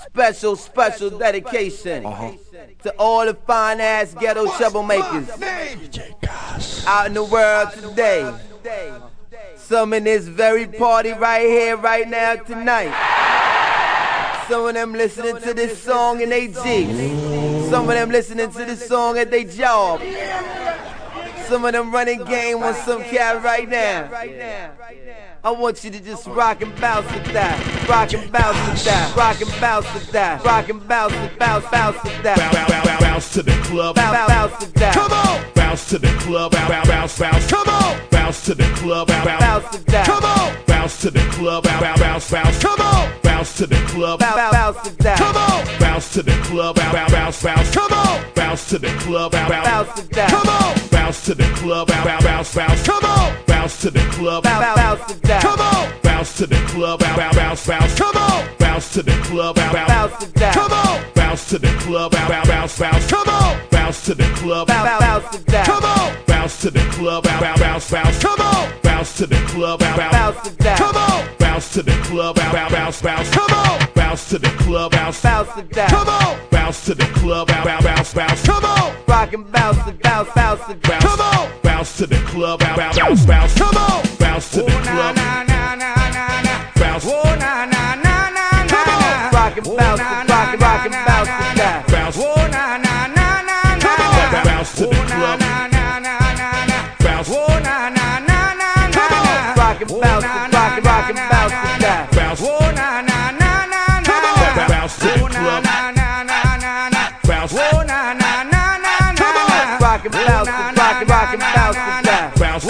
Special dedication to all the fine ass ghetto troublemakers out in the world today. Some in this very party right here, right now, tonight. Some of them listening to this song in they Jeeps. Some of them listening to this song at their job. Some of them running game on some cat right now. I want you to just rock and bounce with that. Rock and bounce with that. Rock and bounce with that. Rock and bounce with bounce with that. Bounce to the club. Bounce with that. Come on. Bounce to the club. Bounce. Come on. Bounce to the club. Bounce with that. Come on. Bounce to the club. Bounce. Come on. Bounce to the club. Bounce with that. Come on. Bounce to the club. Bounce. Come on. Bounce to the club. Bounce with that. Come on. Bounce to the club. Bounce. Come on. Bounce to the club. Bounce with that. Come on. Bounce to the club. Bounce. Come on. Bounce to the club. Bounce with that. Come on. Bounce to the club. Bounce. Come on. Bounce to the club. Bounce with that. Come on. Bounce to the club. Bounce. Come on. Bounce to the club. Bounce with that. Come on. Bounce to the club. Bounce. Come on. Bounce to the club. Bounce with that. Come on. Bounce to the club. Bounce. Come on. Rock and bounce with bounce with that. Come on. Bounce to the club. Bounce. Come on. Bounce to the club. Bounce. Come on. Rock and bounce with rock and bounce with that. Bounce. Come on. Bounce to the club. Bounce. Come on. Rock and bounce with rock and bounce with that. Bounce. Come on. Bounce to the club. Bounce. Come on. Rock and bounce with rock and bounce with that. Bounce.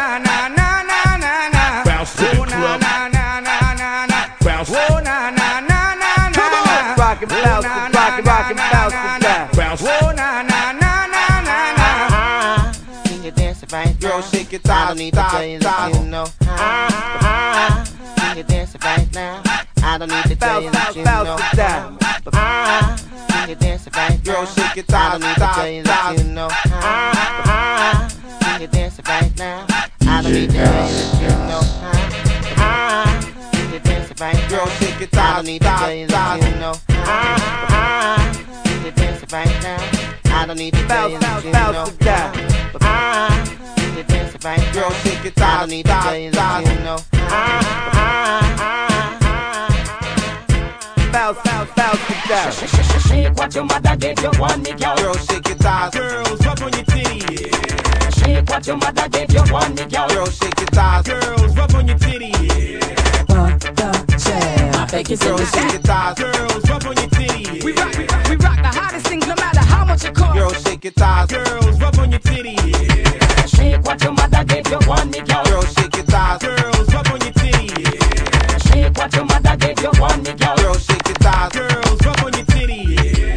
Bounce to the club. Bounce. Come on. Rock and bounce with rock and bounce with that. Bounce. Can you dance it right now? Girl, shake your thighs, I don't need to tell you that you know. Can you dance it right now? I don't need to tell you that you know. Can you dance it right now? Girl, shake your I thighs, don't need to tell you that you know. Can you dance it right now? I don't need to tell you that you know. Can you dance it right now? Girl, shake your I thighs, don't need to tell you that you know. Can you dance it right now? I don't need to tell you that you know. with that. Can you dance it right now? Girl, shake your I thighs, don't need to tell you that you know. Bounce with that. Shake what your mother gave you, want me, girl. Girl, shake your thighs. Girls, rub on your titty. Shake what your mother gave you, want me, girl. Girl, shake your thighs. Girls, rub on your titty. I beg you, Girl, shake your thighs. Girls, rub on your titty. we rock the hottest things, no matter how much it costs. Girl, shake your thighs. Girls, rub on your titty. Shake what your mother gave you, want me, girl. Girl, shake your thighs. Girls, rub on your titty. Shake what your mother gave you, want me, girl. Girl, shake your thighs. Girls, rub on your titty.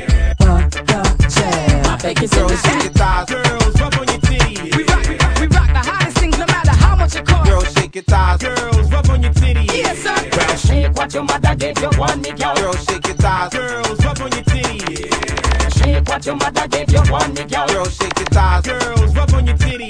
I beg you, Girl, shake your thighs. Girls, rub on your titty. we rock the hottest things, no matter how much it costs. Girl, shake your thighs. Girls, rub on your titty. Yes, sir. Shake what your mother gave you, want me, girl. Girl, shake your thighs. Girls, rub on your titty. Shake what your mother gave you, want me, girl. Girl, shake your thighs. Girls, rub on your titty.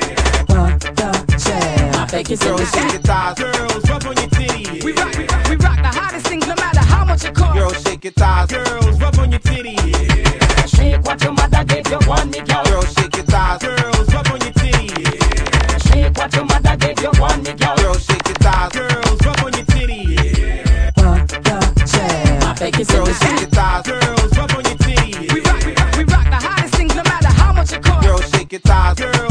I beg you, Girl, shake your thighs. Girls, rub on your titty. we rock the hottest things, no matter how much it costs. Girl, shake your thighs. Girls, rub on your titty. Shake what your mother gave you, want me, girl. Girl, shake your thighs. Girls, rub on your titty. Shake what your mother gave you, want me, girl. Girl, shake your thighs. Girls, rub on your titty. I beg you, Girl, shake your thighs. Girls, rub on your titty. we rock the hottest things, no matter how much it costs. Girl, shake your thighs. Girls,